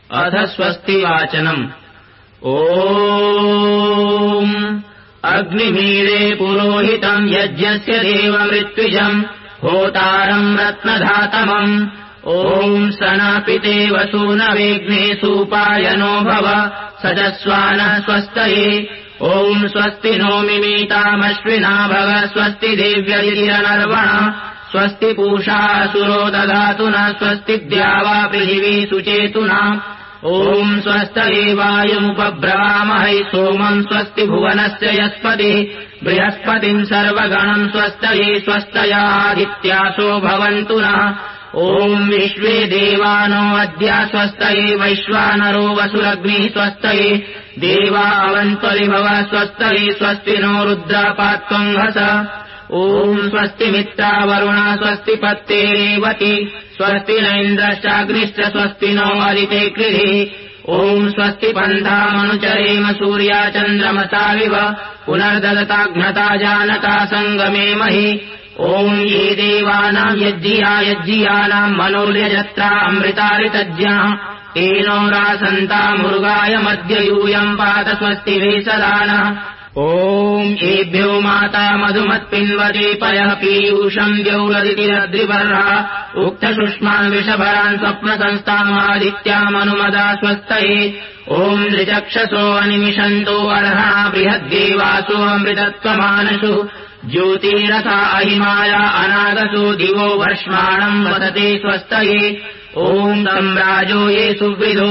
अथ स्वस्ति वाचनम्। ॐ अग्निमीळे पुरोहितम् यज्ञस्य देवमृत्युजम् होतारम् रत्नधातमम्। ॐ सनापिते वसूनवेग्ने सूपायनो भव सजस्वानः स्वस्तये। ॐ स्वस्ति नो मिमीतामश्विना भव स्वस्ति देव्यरिरनर्वण स्वस्ति पूषा असुरो दधातु न स्वस्ति द्यावा पृथिवी सुचेतुना। ॐ स्वस्तये वायुमुपब्रवामहै सोमम् स्वस्ति भुवनस्य यस्पतिः बृहस्पतिम् सर्वगणम् स्वस्तये स्वस्तयादित्यासो भवन्तु नः। ॐ विश्वे देवानो अद्य स्वस्तये वैश्वानरो वसुरग्निः स्वस्तये देवावन्त्वरिभव स्वस्तये स्वस्ति नो रुद्रपात्वम् हस। ॐ स्वस्ति मित्रा वरुण स्वस्ति पत्ते रेवती स्वस्ति न इन्द्रश्चाग्निश्च स्वस्ति नो अरिते कृधिः। ॐ स्वस्ति पन्थामनुचरेम सूर्या चन्द्रमसाविव पुनर्ददताघ्नता जानता सङ्गमेमहि। ॐ ये देवानाम् यज्ञियानाम् मनोर्यजत्रा अमृतारितज्ञाः तेनो रासन्तामुर्गाय मध्य यूयम् पात स्वस्ति वेसदानः। ॐ येभ्यो माता मधुमत्पिन्वते पयः पीयूषम् द्यौरदितिरद्रिवर्हा उक्तसुष्मान् विषभरान् स्वप्नसंस्थामादित्यामनुमदा स्वस्तये। ॐ नृचक्षसो अनिमिषन्तो अर्हा बृहद्देवासो अमृतत्वमानसु ज्योतिरसा अहिमाया अनागसो दिवो वर्ष्माणम् वदते स्वस्तये। ॐ सम्राजो ये सुवृधो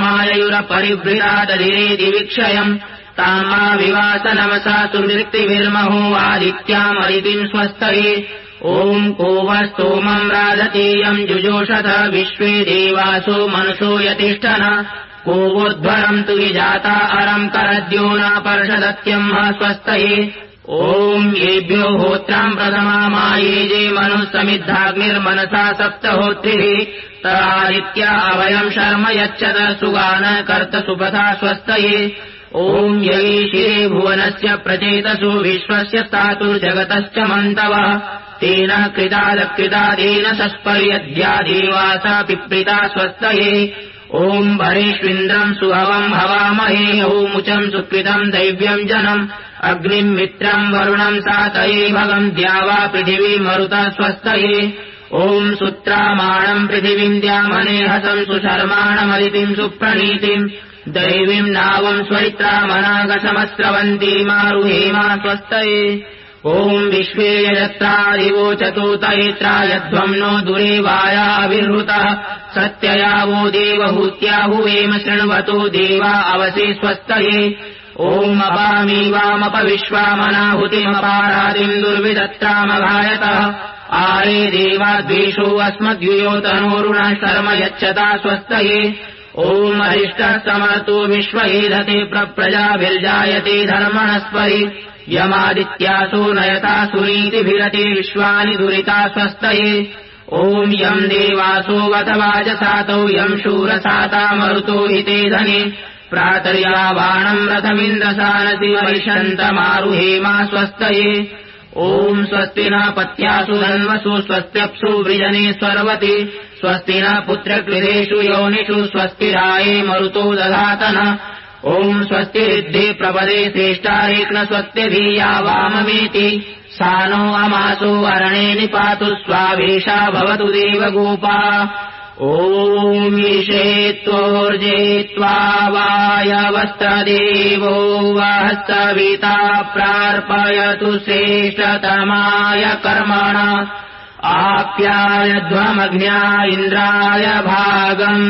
यज्ञमाययुरपरिवृतादधिरे दिविक्षयम् तामा विवास नमसा सुवृत्तिभिर्महो आदित्यामरितिम् स्वस्तये। ॐ को वस्तोमम् राधतेयम् जुजोषथ विश्वे देवासो मनसो यतिष्ठन को वोद्भरम् तु विजाता अरम् करद्यो न पर्षदत्यम् स्वस्तये। ॐ येभ्यो होत्राम् प्रथमामायेजे मनुः समिद्धाग्निर्मनसा सप्तहोत्रिः तरादित्या अभयम् शर्म यच्छत सुगान कर्त सुपथा स्वस्तये। ॐ यैशिरे भुवनस्य प्रचेतसु विश्वस्य स्थातुर्जगतश्च मन्तवः तेन कृतादकृतादेन सस्पर्यद्या देवासा पिप्रिता स्वस्तये। ॐ भरेष्विन्द्रम् सुहवम् हवामहे ॐमुचम् सुकृतम् दैव्यम् जनम् अग्निम् मित्रम् वरुणम् सातये भगम् द्यावा पृथिवी मरुता स्वस्तये। ॐ सुत्रामाणम् पृथिवीम् द्यामनेहसम् सुशर्माणमदितिम् सुप्रणीतिम् दैवीम् नावम् स्वरित्रामनागसमस्रवन्तीमारुहेमा स्वस्तये। ॐ विश्वे यजत्रादिवोचतोतयित्रा यध्वम् नो दुरे वाया अविहृतः सत्ययावो देवहूत्याहुवेम शृण्वतो देवा अवसे स्वस्तये। ॐ अपामीवामपविश्वामनाहुतिमपारादिम् दुर्विदत्रामघायतः आरे देवाद्वेषो अस्मद्युयोतनोरुणः शर्म यच्छता स्वस्तये। ॐ अरिष्टः समर्तो विश्वैधते प्रजाभिर्जायते धर्मणस्परि यमादित्यासो नयता सुनीतिभिरते विश्वानि दुरिता स्वस्तये। ॐ यम् देवासो वथ वाजसातौ यम् शूरसाता मरुतो हिते धने प्रातर्यावाणम् रथमिन्द्रसानसि वैशन्तमारुहेमा स्वस्तये। ॐ स्वस्ति न पत्यासु धन्वसु स्वस्त्यप्सु वृजने स्वर्वति स्वस्ति न पुत्रकृतेषु योनिषु स्वस्तिराये मरुतो दधातन। ॐ स्वस्ति रिद्धे प्रपदे श्रेष्ठारेक्न स्वस्तिभिया वाममेति सा नो अमासो अरणे निपातु स्वावेशा भवतु देवगोपा। ॐ ईशेत्वोर्जेत्वा वायवस्तदेवो वहस्तविता प्रार्पयतु श्रेष्ठतमाय कर्मण आप्यायध्वमग्न्या इन्द्राय भागम्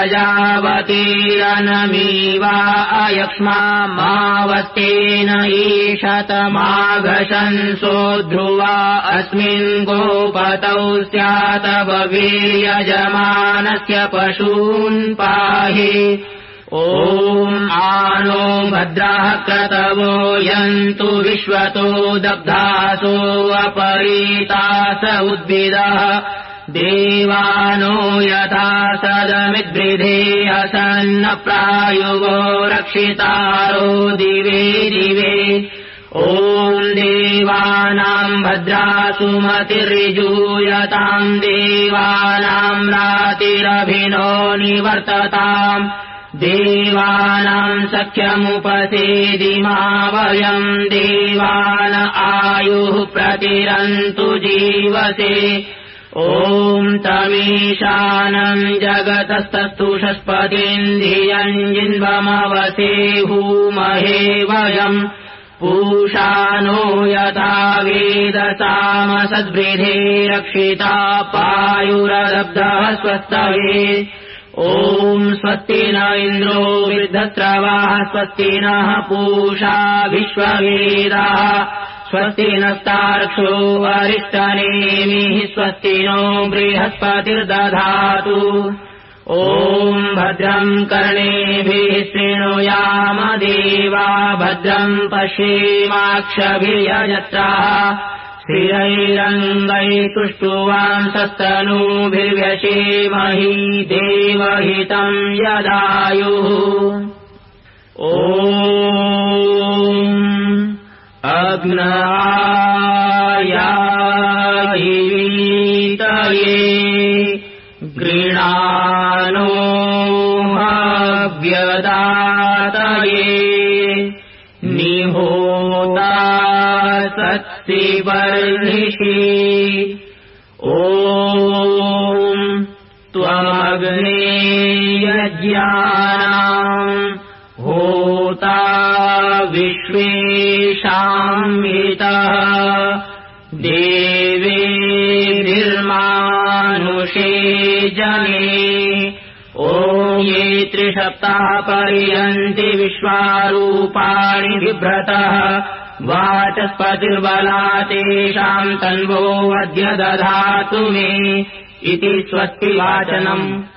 प्रजावतीरनमीवा अयक्ष्मा मावस्तेन ईशतमाघशंसो ध्रुवा अस्मिन् गोपतौ स्यात् भवेर्यजमानस्य पशून् पाहि। ॐ आनो भद्राः क्रतवो यन्तु विश्वतो दग्धासो अपरीतास उद्भिदः देवानो यथा सदमिद्भिधे असन्न प्रायुवो रक्षितारो दिवे दिवे। ॐ देवानाम् भद्रासुमतिर्यजूयताम् देवानाम् रातिरभिनो निवर्तताम् देवानाम् सख्यमुपसेदिमावयम् देवान आयुः प्रतिरन्तु जीवसे ॐ तमीशानम् जगतस्तस्तुषस्पतिन्धियम् जिन्वमवसे हूमहे वयम् पूषानो यथा वेदसामसद्वृधे रक्षिता पायुरदब्धः स्वस्तये ॐ स्वस्ति न इन्द्रो वृद्धस्रवाः स्वस्ति नः पूषा विश्ववेदाः स्वस्ति नस्तार्क्ष्यो अरिष्टनेमिः स्वस्ति नो बृहस्पतिर्दधातु ॐ भद्रम् कर्णेभिः शृणुयाम देवा भद्रम् पश्येमाक्षभिर्यजत्राः स्थिरैरङ्गैस्तुष्टुवांसस्तनूभिर्व्यशेमहि देवहितम् यदायुः ॐ अग्नायायीतये गृणानो हव्यदातये निहोता सत्सिवर्णिषि ॐ त्वमग्ने यज्ञानाम् होता विश्वेशामितः देवेभिर्मानुषे जने ॐ ये त्रिसप्ताः पर्यन्ति विश्वारूपाणि बिभ्रतः वाचस्पतिर्बला तेषाम् तन्वो अद्य दधातु मे इति स्वस्ति वाचनम्।